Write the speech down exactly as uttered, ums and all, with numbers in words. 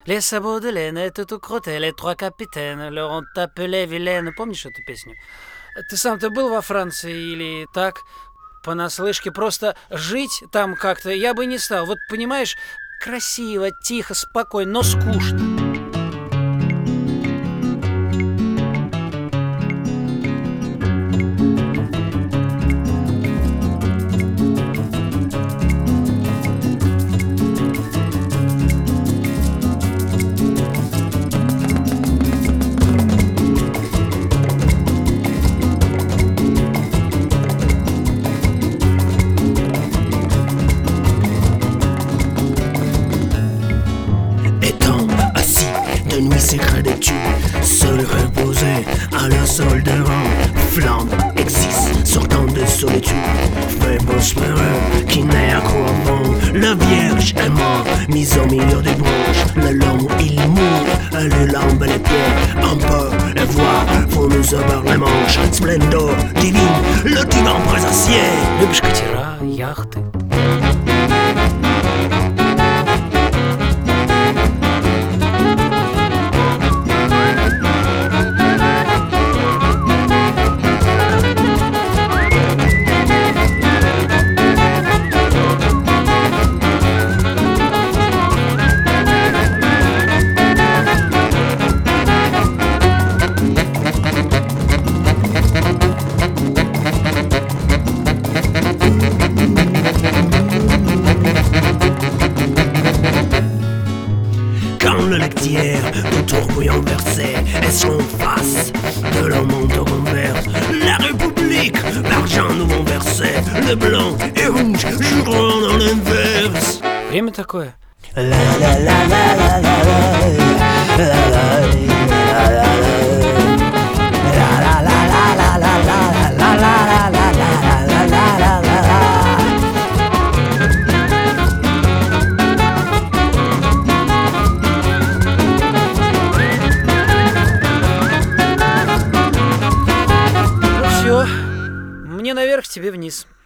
Les sabots de laine étaient tout crottés, les trois capitaines leur ont appelé Вилен. Помнишь эту песню? Ты сам-то был во Франции или так, понаслышке? Просто жить там как-то я бы не стал. Вот понимаешь, красиво, тихо, спокойно, но скучно. Secret des tubes, seul reposé à la sol de rang. Flamme existe, sortant de solitude. Fait prospéreux, qui n'est accro au vent. La Vierge est morte, mise au milieu des branches. Le long il mourut, elle lambe les pieds. On peut le voir, faut nous avoir les manches. Splendor divine, le divan présacier. Любишь катера, яхты? Le lectière, tout tourbouillant versé, est son face de leur monde au convers. La République, l'argent nous vont verser, le blanc et rouge joueront dans l'inverse. Время такое. La la la la la la la la la la. Ну все, мне наверх, тебе вниз.